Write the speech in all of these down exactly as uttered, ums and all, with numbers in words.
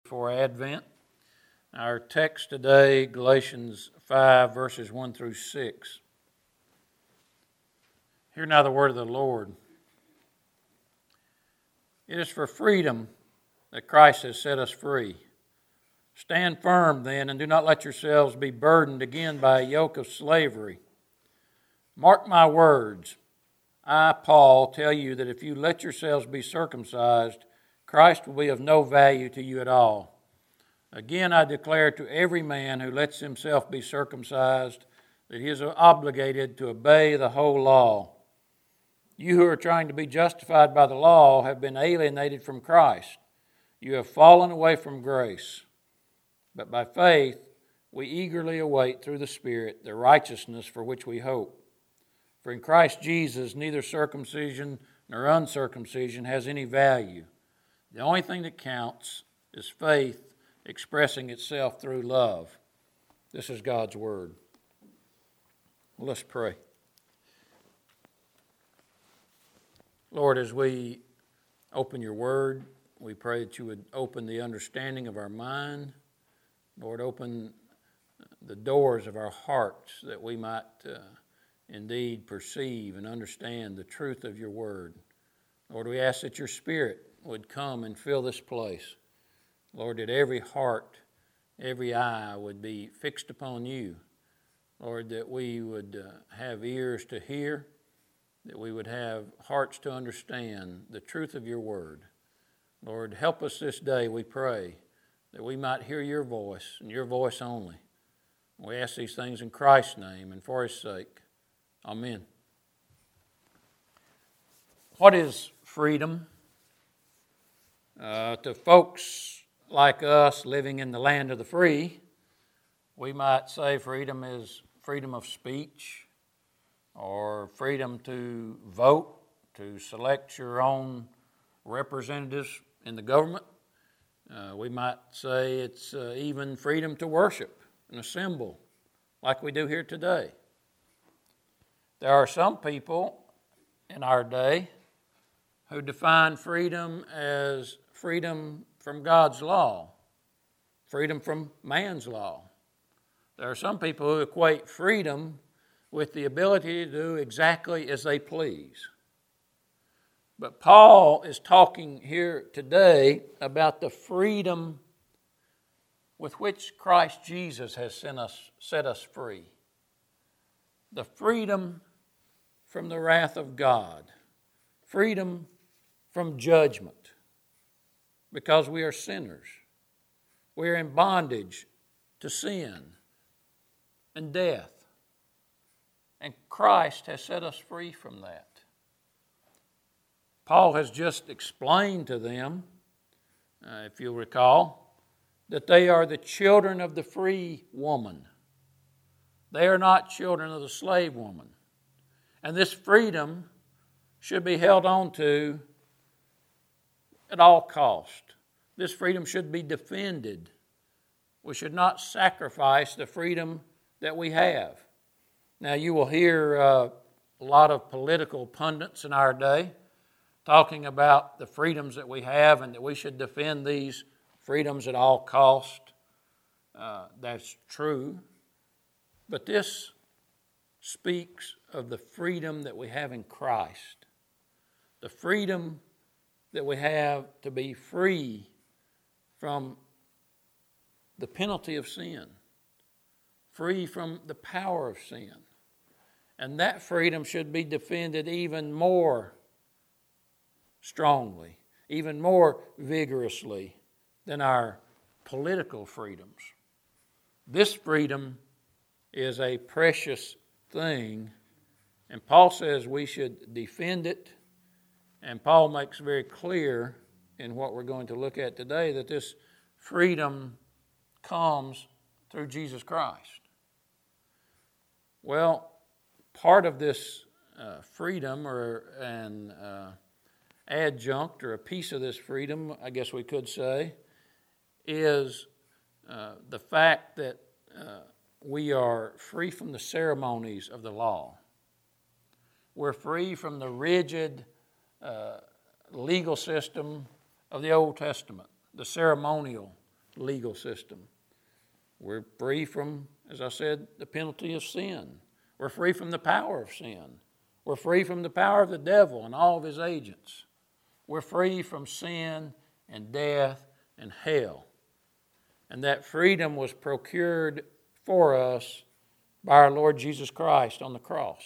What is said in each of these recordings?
For Advent. Our text today, Galatians five, verses one through six. Hear now the word of the Lord. It is for freedom that Christ has set us free. Stand firm then, and do not let yourselves be burdened again by a yoke of slavery. Mark my words. I, Paul, tell you that if you let yourselves be circumcised, Christ will be of no value to you at all. Again, I declare to every man who lets himself be circumcised that he is obligated to obey the whole law. You who are trying to be justified by the law have been alienated from Christ. You have fallen away from grace. But by faith, we eagerly await through the Spirit the righteousness for which we hope. For in Christ Jesus, neither circumcision nor uncircumcision has any value. The only thing that counts is faith expressing itself through love. This is God's Word. Well, let's pray. Lord, as we open your Word, we pray that you would open the understanding of our mind. Lord, open the doors of our hearts that we might uh, indeed perceive and understand the truth of your Word. Lord, we ask that your Spirit would come and fill this place. Lord, that every heart, every eye would be fixed upon you. Lord, that we would uh, have ears to hear, that we would have hearts to understand the truth of your word. Lord, help us this day, we pray, that we might hear your voice and your voice only. We ask these things in Christ's name and for his sake. Amen. What is freedom? Uh, to folks like us living in the land of the free, we might say freedom is freedom of speech or freedom to vote, to select your own representatives in the government. Uh, we might say it's uh, even freedom to worship and assemble like we do here today. There are some people in our day who define freedom as freedom from God's law, freedom from man's law. There are some people who equate freedom with the ability to do exactly as they please. But Paul is talking here today about the freedom with which Christ Jesus has sent us, set us free. The freedom from the wrath of God. Freedom from judgment. Because we are sinners. We are in bondage to sin and death. And Christ has set us free from that. Paul has just explained to them, uh, if you'll recall, that they are the children of the free woman. They are not children of the slave woman. And this freedom should be held on to at all cost. This freedom should be defended. We should not sacrifice the freedom that we have. Now, you will hear uh, a lot of political pundits in our day talking about the freedoms that we have and that we should defend these freedoms at all cost. Uh, that's true. But this speaks of the freedom that we have in Christ. The freedom that we have to be free from the penalty of sin, free from the power of sin. And that freedom should be defended even more strongly, even more vigorously than our political freedoms. This freedom is a precious thing, and Paul says we should defend it. And Paul makes very clear in what we're going to look at today that this freedom comes through Jesus Christ. Well, part of this uh, freedom or an uh, adjunct or a piece of this freedom, I guess we could say, is uh, the fact that uh, we are free from the ceremonies of the law. We're free from the rigid uh, legal system of the Old Testament, the ceremonial legal system. We're free from, as I said, the penalty of sin. We're free from the power of sin. We're free from the power of the devil and all of his agents. We're free from sin and death and hell. And that freedom was procured for us by our Lord Jesus Christ on the cross.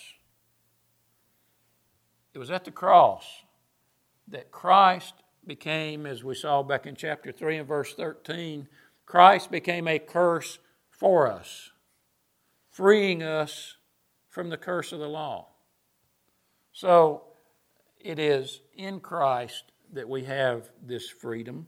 It was at the cross that Christ became, as we saw back in chapter three and verse thirteen, Christ became a curse for us, freeing us from the curse of the law. So it is in Christ that we have this freedom.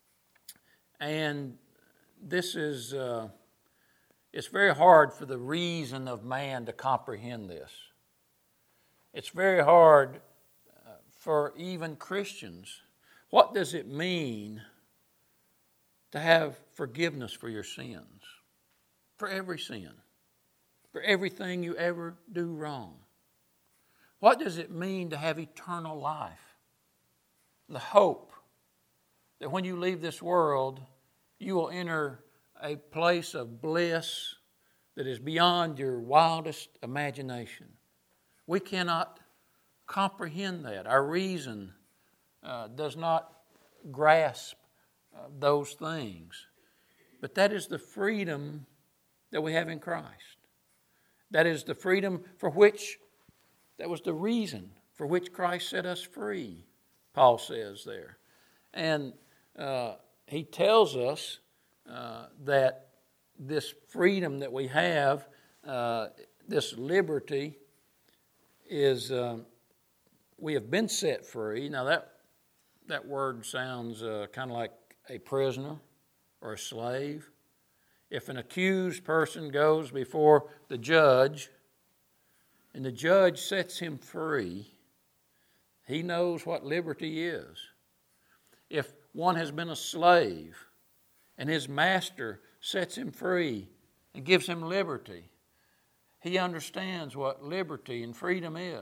And this is, uh, it's very hard for the reason of man to comprehend this. It's very hard uh, for even Christians. What does it mean to have forgiveness for your sins? For every sin. For everything you ever do wrong. What does it mean to have eternal life? The hope that when you leave this world, you will enter a place of bliss that is beyond your wildest imagination. We cannot comprehend that. Our reason uh, does not grasp uh, those things. But that is the freedom that we have in Christ. That is the freedom for which, that was the reason for which Christ set us free, Paul says there. And uh, he tells us uh, that this freedom that we have, uh, this liberty, is uh, we have been set free. Now that that word sounds uh, kind of like a prisoner or a slave. If an accused person goes before the judge and the judge sets him free, he knows what liberty is. If one has been a slave and his master sets him free and gives him liberty, he understands what liberty and freedom is.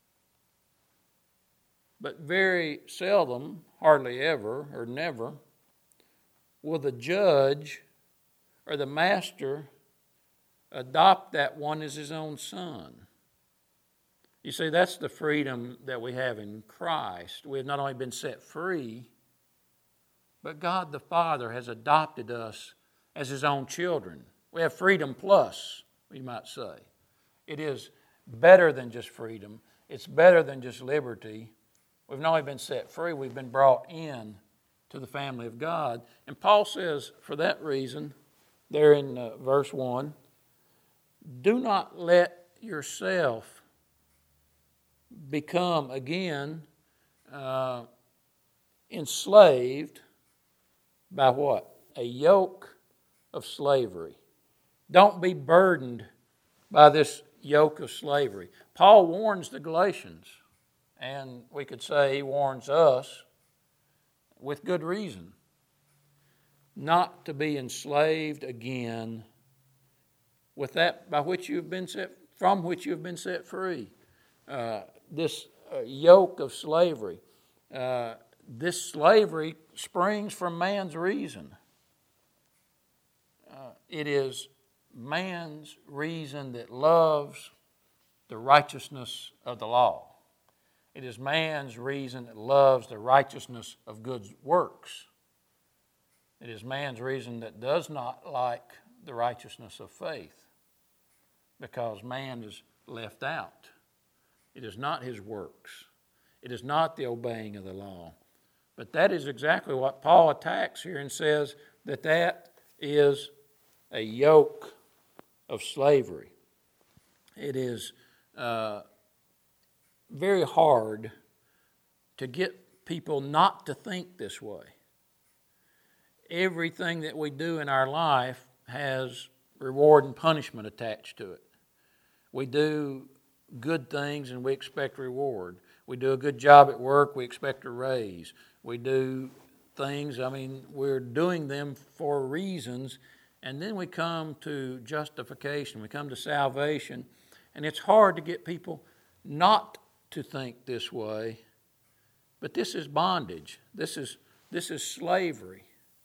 But very seldom, hardly ever or never, will the judge or the master adopt that one as his own son. You see, that's the freedom that we have in Christ. We have not only been set free, but God the Father has adopted us as His own children. We have freedom plus, we might say. It is better than just freedom. It's better than just liberty. We've not only been set free, we've been brought in to the family of God. And Paul says, for that reason, there in uh, verse one, do not let yourself become again uh, enslaved by what? A yoke of slavery. Don't be burdened by this yoke of slavery. Paul warns the Galatians, and we could say he warns us with good reason, not to be enslaved again with that by which you have been set, from which you have been set free. Uh, this uh, yoke of slavery. Uh, this slavery springs from man's reason. Uh, it is man's reason that loves the righteousness of the law. It is man's reason that loves the righteousness of good works. It is man's reason that does not like the righteousness of faith, because man is left out. It is not his works. It is not the obeying of the law. But that is exactly what Paul attacks here and says that that is a yoke of slavery. It is uh, very hard to get people not to think this way. Everything that we do in our life has reward and punishment attached to it. We do good things and we expect reward. We do a good job at work, we expect a raise. We do things, I mean, we're doing them for reasons, and then we come to justification, we come to salvation, and it's hard to get people not to think this way, but this is bondage. This is, this is slavery.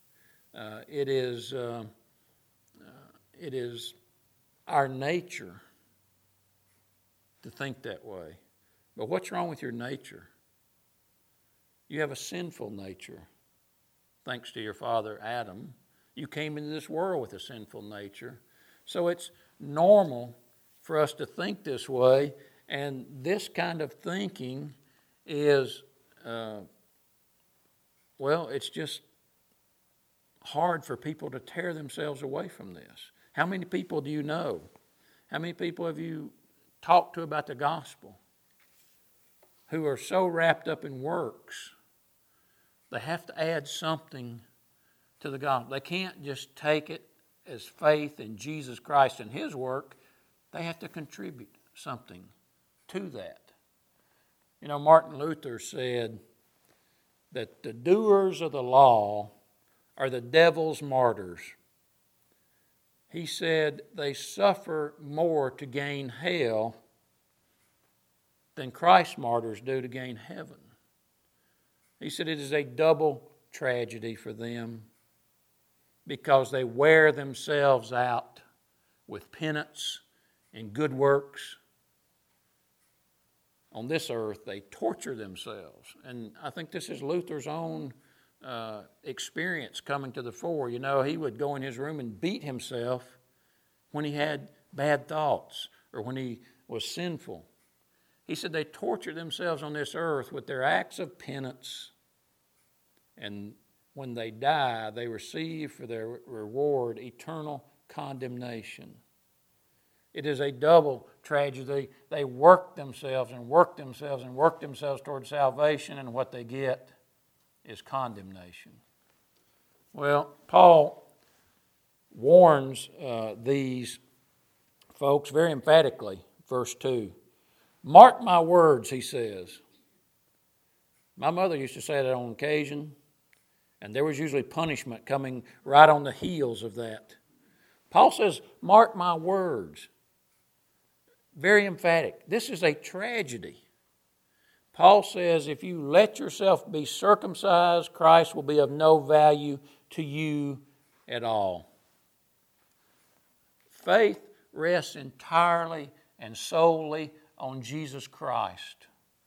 Uh, it is uh, uh, it is our nature to think that way. But what's wrong with your nature? You have a sinful nature. Thanks to your father Adam, you came into this world with a sinful nature. So it's normal for us to think this way, and this kind of thinking is, uh, well, it's just hard for people to tear themselves away from this. How many people do you know? How many people have you talked to about the gospel who are so wrapped up in works, they have to add something to the gospel. They can't just take it as faith in Jesus Christ and His work. They have to contribute something to that. You know, Martin Luther said that the doers of the law are the devil's martyrs. He said they suffer more to gain hell than Christ's martyrs do to gain heaven. He said it is a double tragedy for them because they wear themselves out with penance and good works. On this earth, they torture themselves. And I think this is Luther's own uh, experience coming to the fore. You know, he would go in his room and beat himself when he had bad thoughts or when he was sinful. He said they torture themselves on this earth with their acts of penance. And when they die, they receive for their reward eternal condemnation. It is a double tragedy. They work themselves and work themselves and work themselves toward salvation, and what they get is condemnation. Well, Paul warns uh, these folks very emphatically. Verse two. Mark my words, he says. My mother used to say that on occasion, and there was usually punishment coming right on the heels of that. Paul says, mark my words. Very emphatic. This is a tragedy. Paul says if you let yourself be circumcised, Christ will be of no value to you at all. Faith rests entirely and solely on Jesus Christ.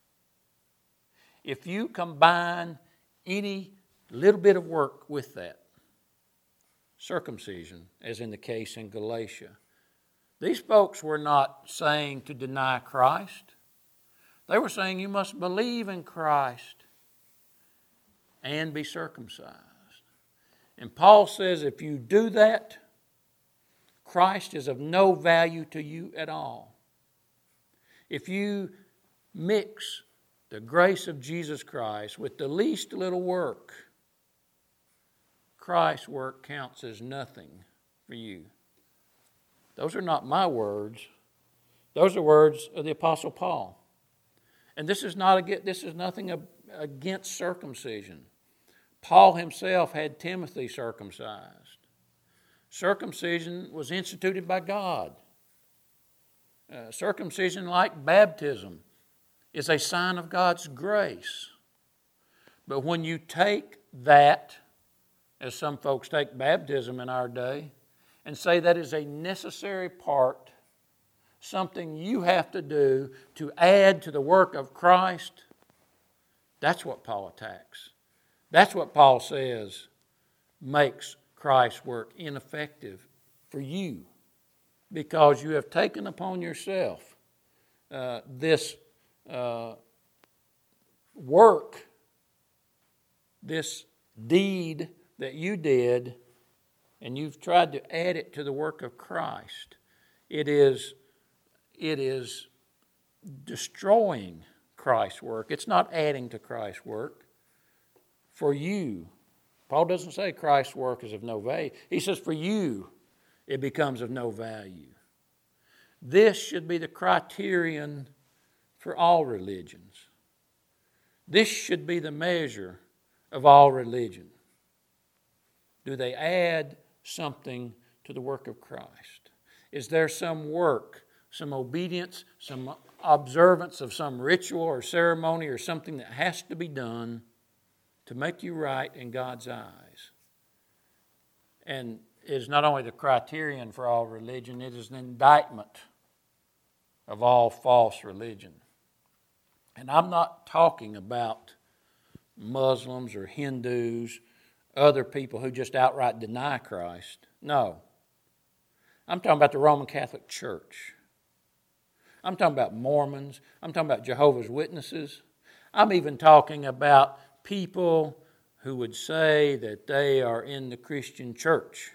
If you combine any little bit of work with that, circumcision, as in the case in Galatia, these folks were not saying to deny Christ. They were saying you must believe in Christ and be circumcised. And Paul says if you do that, Christ is of no value to you at all. If you mix the grace of Jesus Christ with the least little work, Christ's work counts as nothing for you. Those are not my words. Those are words of the Apostle Paul. And this is not a, this is nothing against circumcision. Paul himself had Timothy circumcised. Circumcision was instituted by God. Uh, circumcision, like baptism, is a sign of God's grace. But when you take that, as some folks take baptism in our day, and say that is a necessary part, something you have to do to add to the work of Christ, that's what Paul attacks. That's what Paul says makes Christ's work ineffective for you, because you have taken upon yourself uh, this uh, work, this deed that you did, and you've tried to add it to the work of Christ. It is, it is destroying Christ's work. It's not adding to Christ's work. For you, Paul doesn't say Christ's work is of no value. He says for you, it becomes of no value. This should be the criterion for all religions. This should be the measure of all religion. Do they add something to the work of Christ? Is there some work, some obedience, some observance of some ritual or ceremony or something that has to be done to make you right in God's eyes? And it is not only the criterion for all religion, it is an indictment of all false religion. And I'm not talking about Muslims or Hindus, other people who just outright deny Christ. No. I'm talking about the Roman Catholic Church. I'm talking about Mormons. I'm talking about Jehovah's Witnesses. I'm even talking about people who would say that they are in the Christian church,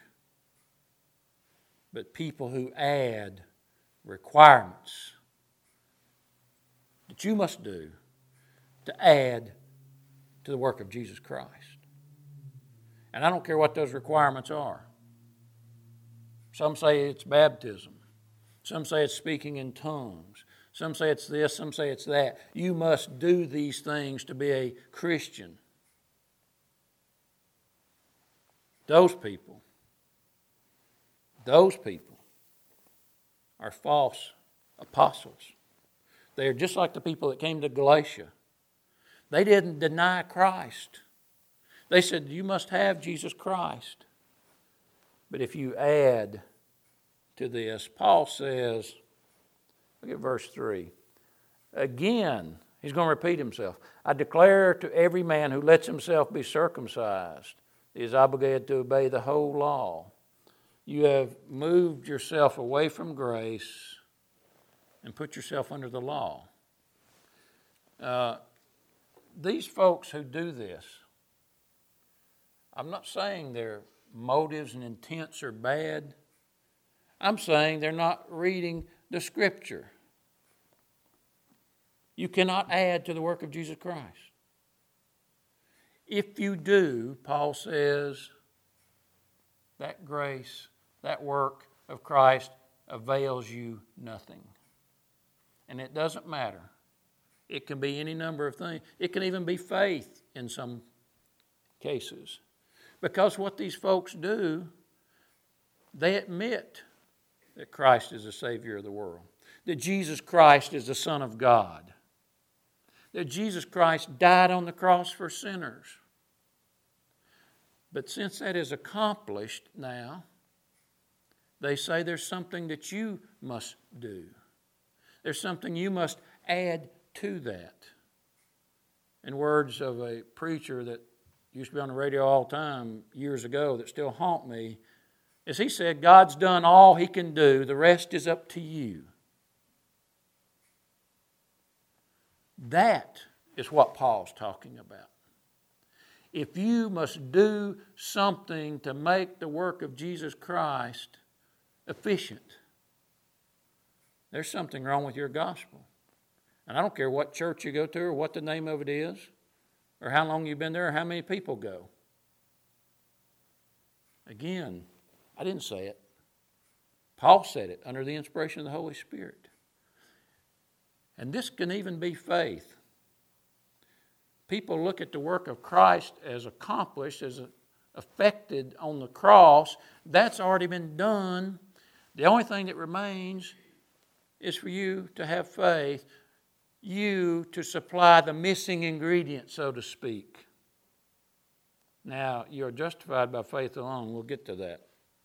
but people who add requirements that you must do to add to the work of Jesus Christ. And I don't care what those requirements are. Some say it's baptism. Some say it's speaking in tongues. Some say it's this, some say it's that. You must do these things to be a Christian. Those people, those people are false apostles. They are just like the people that came to Galatia. They didn't deny Christ. They said, you must have Jesus Christ. But if you add to this, Paul says, look at verse three. Again, he's going to repeat himself. I declare to every man who lets himself be circumcised is obligated to obey the whole law. You have moved yourself away from grace and put yourself under the law. Uh, these folks who do this, I'm not saying their motives and intents are bad. I'm saying they're not reading the Scripture. You cannot add to the work of Jesus Christ. If you do, Paul says, that grace, that work of Christ avails you nothing. And it doesn't matter. It can be any number of things. It can even be faith in some cases. Because what these folks do, they admit that Christ is the Savior of the world, that Jesus Christ is the Son of God, that Jesus Christ died on the cross for sinners. But since that is accomplished now, they say there's something that you must do. There's something you must add to that. In words of a preacher that used to be on the radio all the time years ago that still haunt me, as he said, God's done all He can do. The rest is up to you. That is what Paul's talking about. If you must do something to make the work of Jesus Christ efficient, there's something wrong with your gospel. And I don't care what church you go to or what the name of it is or how long you've been there or how many people go. Again, I didn't say it. Paul said it under the inspiration of the Holy Spirit. And this can even be faith. People look at the work of Christ as accomplished, as effected on the cross. That's already been done. The only thing that remains is for you to have faith, you to supply the missing ingredient, so to speak. Now, you're justified by faith alone. We'll get to that.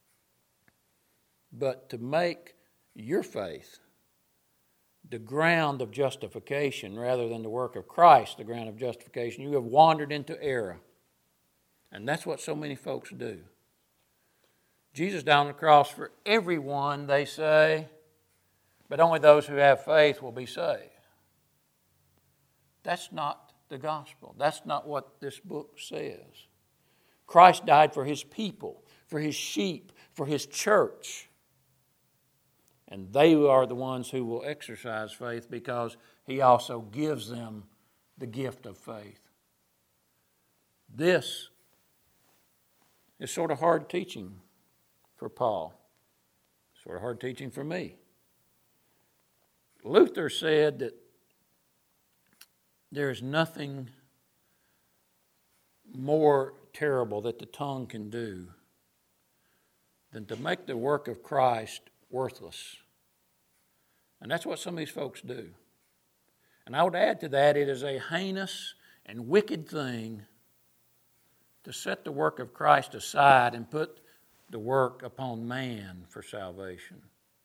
But to make your faith the ground of justification rather than the work of Christ, the ground of justification, you have wandered into error. And that's what so many folks do. Jesus died on the cross for everyone, they say, but only those who have faith will be saved. That's not the gospel. That's not what this book says. Christ died for His people, for His sheep, for His church. And they are the ones who will exercise faith because He also gives them the gift of faith. This is sort of hard teaching for Paul. Sort of hard teaching for me. Luther said that there is nothing more terrible that the tongue can do than to make the work of Christ worthless. And that's what some of these folks do. And I would add to that, it is a heinous and wicked thing to set the work of Christ aside and put the work upon man for salvation.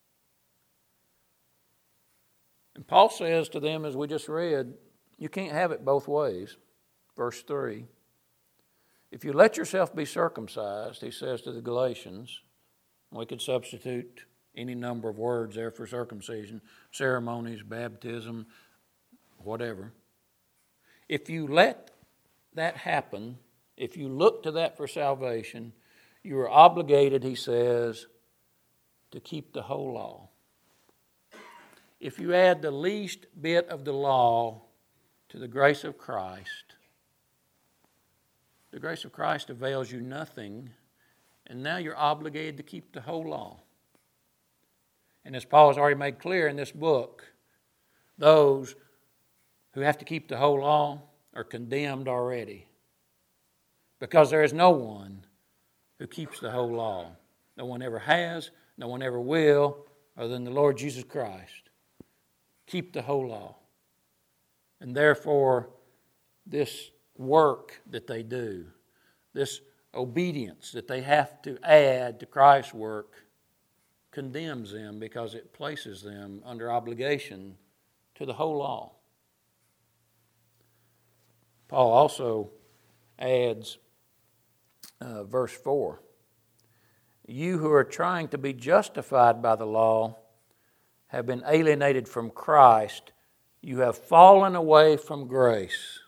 And Paul says to them, as we just read, you can't have it both ways. Verse three, if you let yourself be circumcised, he says to the Galatians, we could substitute any number of words there for circumcision, ceremonies, baptism, whatever. If you let that happen, if you look to that for salvation, you are obligated, he says, to keep the whole law. If you add the least bit of the law to the grace of Christ, the grace of Christ avails you nothing, and now you're obligated to keep the whole law. And as Paul has already made clear in this book, those who have to keep the whole law are condemned already, because there is no one who keeps the whole law. No one ever has, no one ever will, other than the Lord Jesus Christ. Keep the whole law. And therefore, this work that they do, this obedience that they have to add to Christ's work, condemns them because it places them under obligation to the whole law. Paul also adds uh, verse four, you who are trying to be justified by the law have been alienated from Christ. You have fallen away from grace.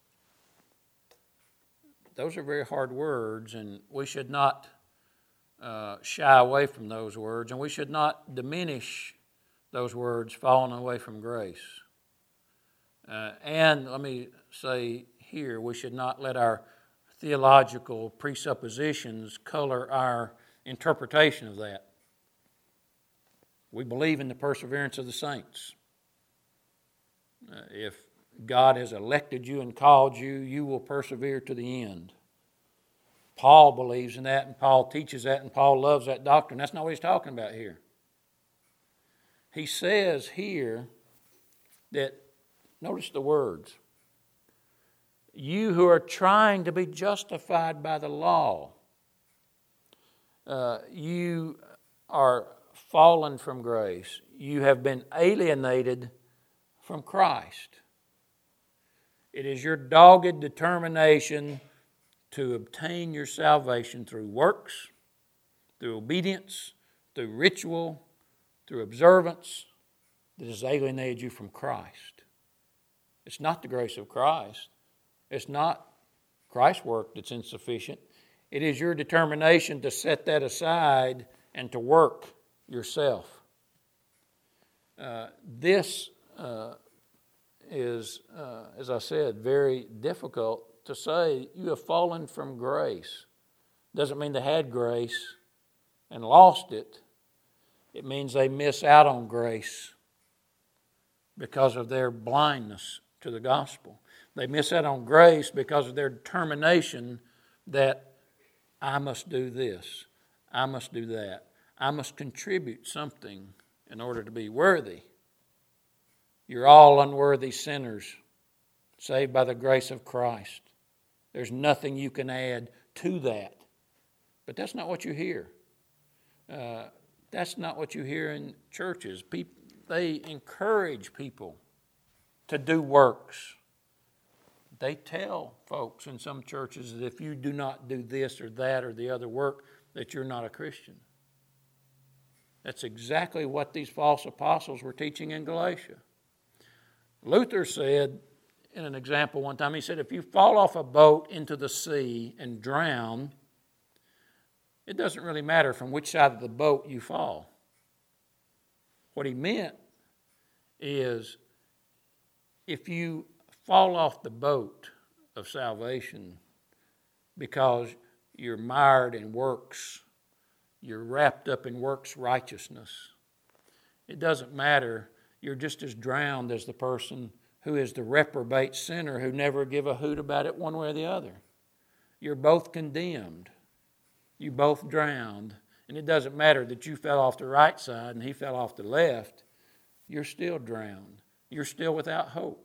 Those are very hard words, and we should not uh, shy away from those words, and we should not diminish those words, fallen away from grace. Uh, and let me say here, we should not let our theological presuppositions color our interpretation of that. We believe in the perseverance of the saints. Uh, if God has elected you and called you, you will persevere to the end. Paul believes in that, and Paul teaches that, and Paul loves that doctrine. That's not what he's talking about here. He says here that, notice the words, you who are trying to be justified by the law, uh, you are fallen from grace. You have been alienated from Christ. It is your dogged determination to obtain your salvation through works, through obedience, through ritual, through observance that has alienated you from Christ. It's not the grace of Christ. It's not Christ's work that's insufficient. It is your determination to set that aside and to work yourself. Uh, this uh, is, uh, as I said, very difficult to say. You have fallen from grace. Doesn't mean they had grace and lost it. It means they miss out on grace because of their blindness to the gospel. They miss out on grace because of their determination that I must do this, I must do that, I must contribute something in order to be worthy. You're all unworthy sinners, saved by the grace of Christ. There's nothing you can add to that. But that's not what you hear. Uh, that's not what you hear in churches. People, they encourage people to do works. They tell folks in some churches that if you do not do this or that or the other work, that you're not a Christian. That's exactly what these false apostles were teaching in Galatia. Luther said, in an example one time, he said, if you fall off a boat into the sea and drown, it doesn't really matter from which side of the boat you fall. What he meant is, if you fall off the boat of salvation because you're mired in works, you're wrapped up in works righteousness, it doesn't matter. You're just as drowned as the person who is the reprobate sinner who never give a hoot about it one way or the other. You're both condemned. You both drowned. And it doesn't matter that you fell off the right side and he fell off the left. You're still drowned. You're still without hope.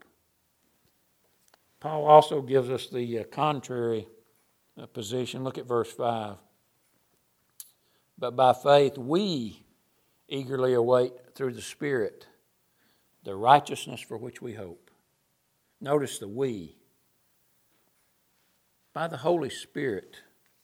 Paul also gives us the uh, contrary uh, position. Look at verse five. But by faith we eagerly await through the Spirit the righteousness for which we hope. Notice the we. By the Holy Spirit,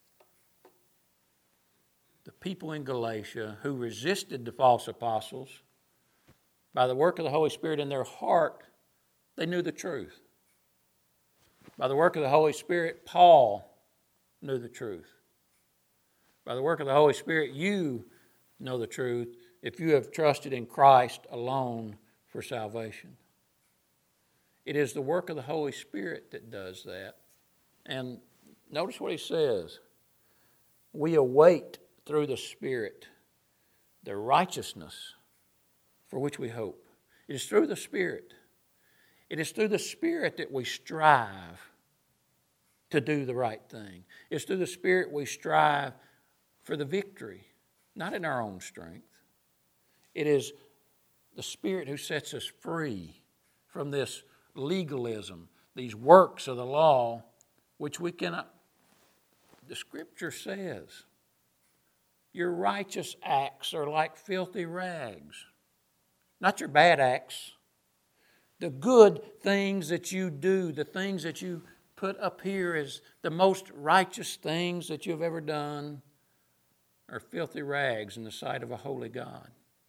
the people in Galatia who resisted the false apostles, by the work of the Holy Spirit in their heart, they knew the truth. By the work of the Holy Spirit, Paul knew the truth. By the work of the Holy Spirit, you know the truth if you have trusted in Christ alone for salvation. It is the work of the Holy Spirit that does that. And notice what he says. We await through the Spirit the righteousness for which we hope. It is through the Spirit. It is through the Spirit that we strive to do the right thing. It's through the Spirit we strive for the victory, not in our own strength. It is the Spirit who sets us free from this legalism, these works of the law, which we cannot. The Scripture says, your righteous acts are like filthy rags. Not your bad acts. The good things that you do, the things that you put up here as the most righteous things that you've ever done, are filthy rags in the sight of a holy God.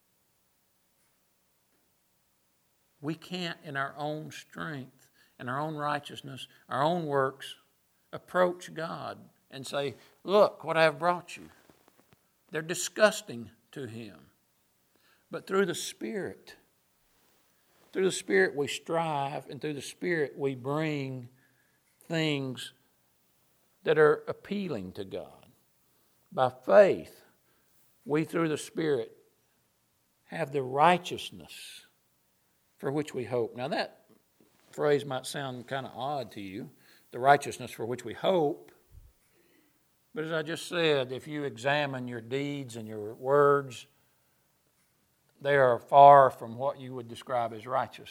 We can't, in our own strength, in our own righteousness, our own works, approach God and say, look what I have brought you. They're disgusting to Him. But through the Spirit, through the Spirit we strive, and through the Spirit we bring things that are appealing to God. By faith, we through the Spirit have the righteousness for which we hope. Now that phrase might sound kind of odd to you, the righteousness for which we hope. But as I just said, if you examine your deeds and your words, they are far from what you would describe as righteous.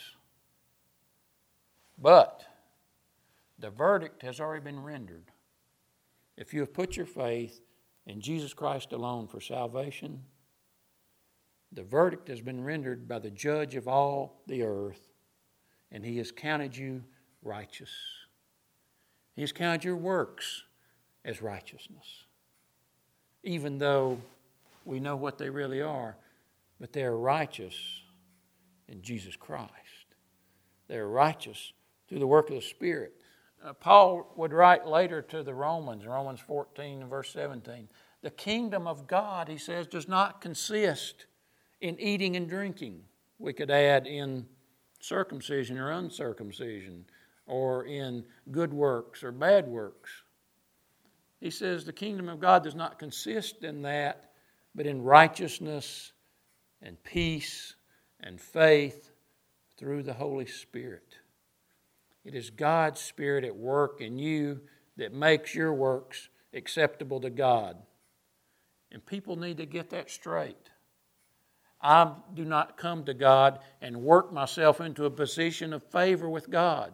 But the verdict has already been rendered. If you have put your faith in Jesus Christ alone for salvation, the verdict has been rendered by the judge of all the earth, and He has counted you righteous. He has counted your works as righteousness, even though we know what they really are, but they are righteous in Jesus Christ. They are righteous through the work of the Spirit. Uh, Paul would write later to the Romans, Romans fourteen and verse seventeen, the kingdom of God, he says, does not consist in eating and drinking. We could add in circumcision or uncircumcision, or in good works or bad works. He says the kingdom of God does not consist in that, but in righteousness and peace and faith through the Holy Spirit. It is God's Spirit at work in you that makes your works acceptable to God. And people need to get that straight. I do not come to God and work myself into a position of favor with God.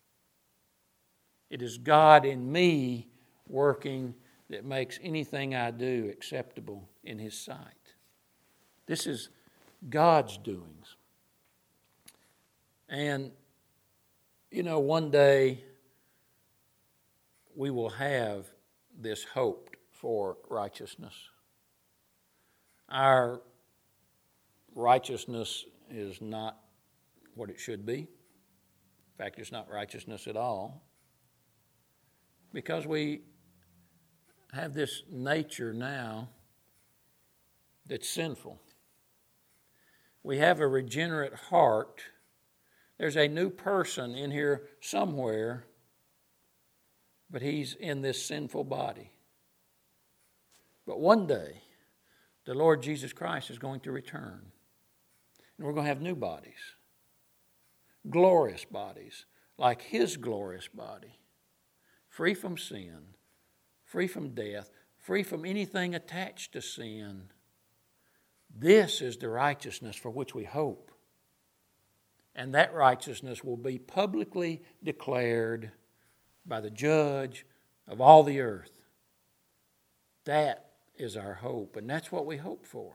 It is God in me working that makes anything I do acceptable in His sight. This is God's doings. And, you know, one day we will have this hope for righteousness. Our righteousness is not what it should be. In fact, it's not righteousness at all. Because we have this nature now that's sinful. We have a regenerate heart. There's a new person in here somewhere, but he's in this sinful body. But one day, the Lord Jesus Christ is going to return. And we're going to have new bodies. Glorious bodies, like His glorious body. Free from sin, free from death, free from anything attached to sin. This is the righteousness for which we hope. And that righteousness will be publicly declared by the judge of all the earth. That is our hope, and that's what we hope for.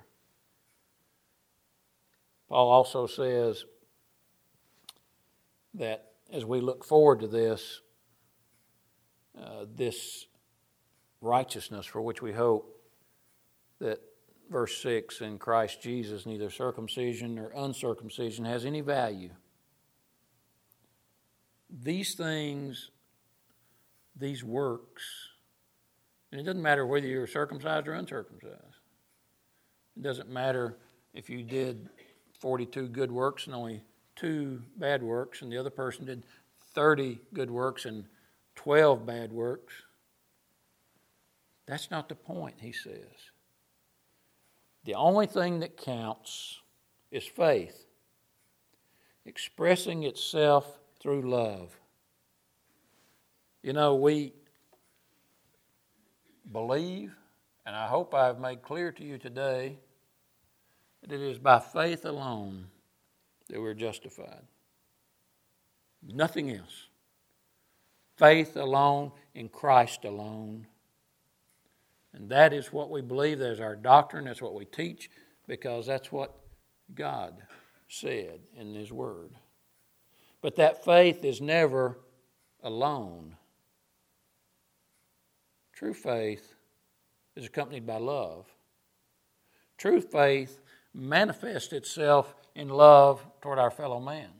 Paul also says that as we look forward to this, uh, this righteousness for which we hope, that verse six, in Christ Jesus, neither circumcision nor uncircumcision has any value. These things, these works, and it doesn't matter whether you're circumcised or uncircumcised. It doesn't matter if you did forty-two good works and only two bad works, and the other person did thirty good works and twelve bad works. That's not the point, he says. The only thing that counts is faith, expressing itself through love. You know, we believe, and I hope I've made clear to you today, that it is by faith alone that we're justified. Nothing else. Faith alone in Christ alone. And that is what we believe. That is our doctrine. That's what we teach, because that's what God said in His Word. But that faith is never alone. True faith is accompanied by love. True faith manifests itself in love toward our fellow man.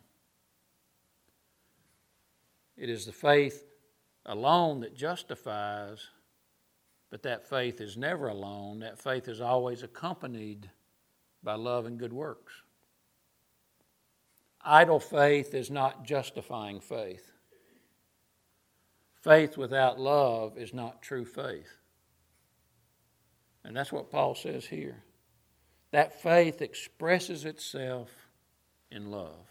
It is the faith alone that justifies, but that faith is never alone. That faith is always accompanied by love and good works. Idle faith is not justifying faith. Faith without love is not true faith. And that's what Paul says here. That faith expresses itself in love.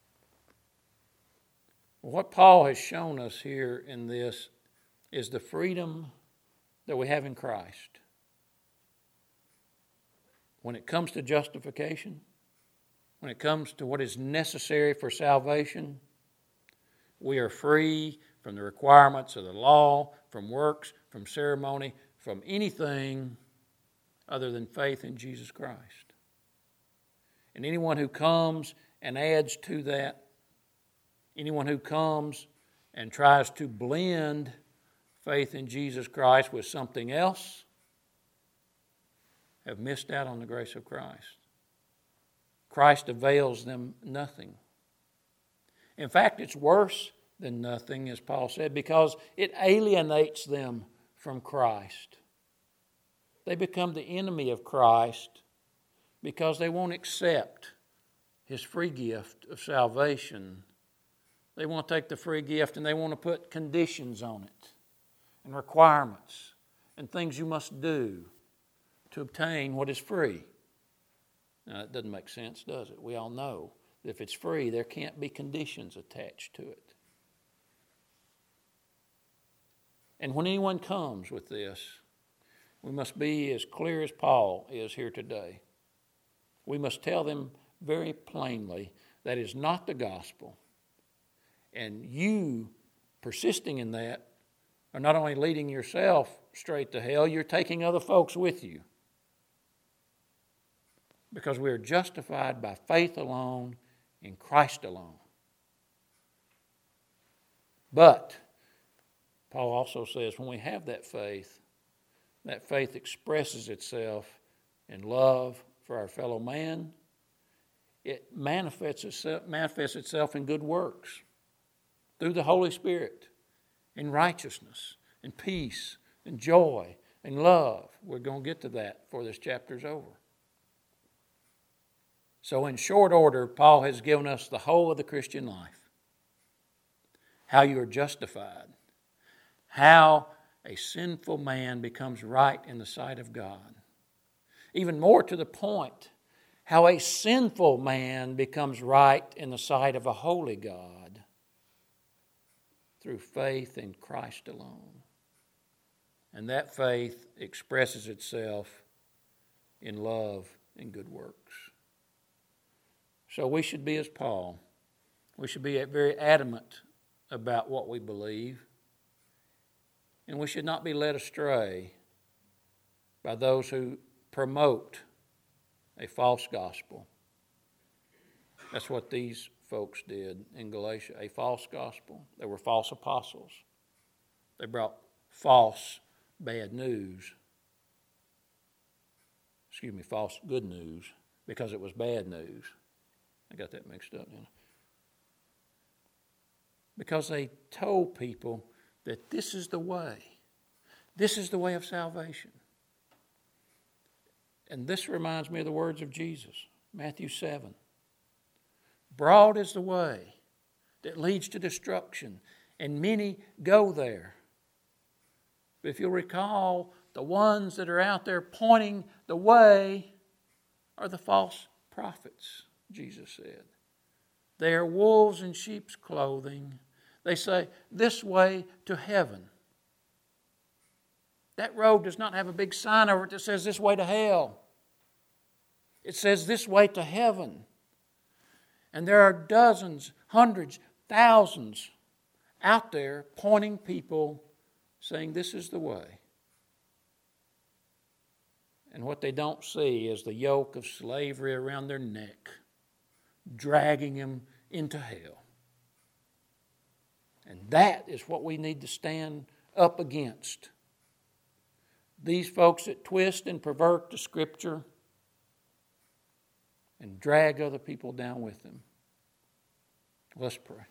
What Paul has shown us here in this is the freedom that we have in Christ. When it comes to justification, when it comes to what is necessary for salvation, we are free from the requirements of the law, from works, from ceremony, from anything other than faith in Jesus Christ. And anyone who comes and adds to that, anyone who comes and tries to blend faith in Jesus Christ with something else, have missed out on the grace of Christ. Christ avails them nothing. In fact, it's worse than nothing, as Paul said, because it alienates them from Christ. They become the enemy of Christ because they won't accept His free gift of salvation. They want to take the free gift and they want to put conditions on it and requirements and things you must do to obtain what is free. Now, that doesn't make sense, does it? We all know that if it's free, there can't be conditions attached to it. And when anyone comes with this, we must be as clear as Paul is here today. We must tell them very plainly that is not the gospel. And you persisting in that are not only leading yourself straight to hell, you're taking other folks with you. Because we are justified by faith alone in Christ alone. But Paul also says when we have that faith, that faith expresses itself in love for our fellow man. It manifests itself, manifests itself in good works through the Holy Spirit, in righteousness, in peace, in joy, in love. We're going to get to that before this chapter's over. So in short order, Paul has given us the whole of the Christian life. How you are justified. How a sinful man becomes right in the sight of God. Even more to the point, how a sinful man becomes right in the sight of a holy God through faith in Christ alone. And that faith expresses itself in love and good works. So we should be as Paul. We should be very adamant about what we believe. And we should not be led astray by those who promote a false gospel. That's what these folks did in Galatia, a false gospel. They were false apostles. They brought false bad news. Excuse me, false good news, because it was bad news. I got that mixed up, didn't I? Because they told people that this is the way. This is the way of salvation. And this reminds me of the words of Jesus, Matthew seven. Broad is the way that leads to destruction, and many go there. But if you'll recall, the ones that are out there pointing the way are the false prophets, Jesus said. They are wolves in sheep's clothing. They say, this way to heaven. That road does not have a big sign over it that says this way to hell. It says this way to heaven. And there are dozens, hundreds, thousands out there pointing people, saying this is the way. And what they don't see is the yoke of slavery around their neck, dragging them into hell. And that is what we need to stand up against. These folks that twist and pervert the Scripture and drag other people down with them. Let's pray.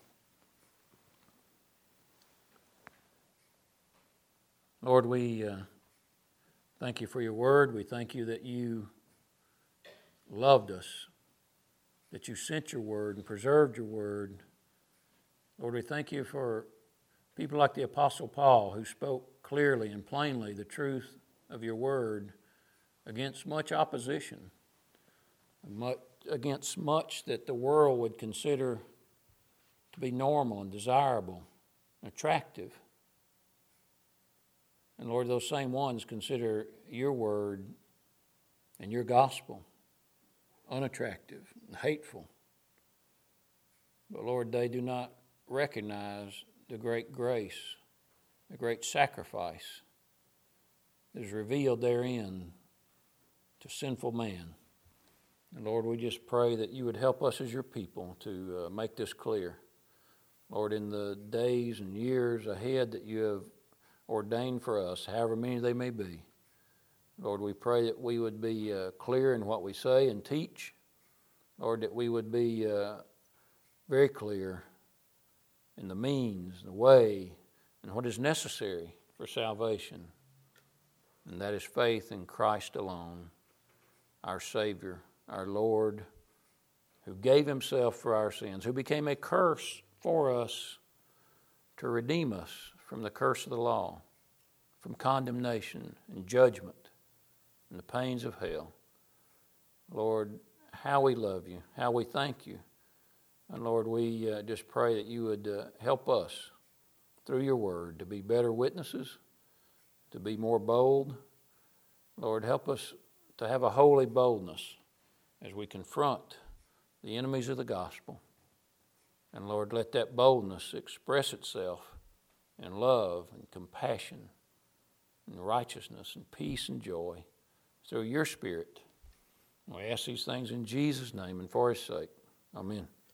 Lord, we uh, thank you for your word. We thank you that you loved us, that you sent your word and preserved your word. Lord, we thank you for people like the Apostle Paul, who spoke clearly and plainly the truth of your word against much opposition, against much that the world would consider to be normal and desirable, attractive. And Lord, those same ones consider your word and your gospel unattractive and hateful. But Lord, they do not recognize the great grace, the great sacrifice that is revealed therein to sinful man. And Lord, we just pray that you would help us as your people to uh, make this clear. Lord, in the days and years ahead that you have ordained for us, however many they may be, Lord, we pray that we would be uh, clear in what we say and teach. Lord, that we would be uh, very clear in the means, the way, and what is necessary for salvation. And that is faith in Christ alone, our Savior, our Lord, who gave himself for our sins, who became a curse for us to redeem us from the curse of the law, from condemnation and judgment and the pains of hell. Lord, how we love you, how we thank you. And Lord, we uh, just pray that you would uh, help us through your word to be better witnesses, to be more bold. Lord, help us to have a holy boldness as we confront the enemies of the gospel. And Lord, let that boldness express itself in love and compassion and righteousness and peace and joy through your Spirit. We ask these things in Jesus' name and for his sake. Amen.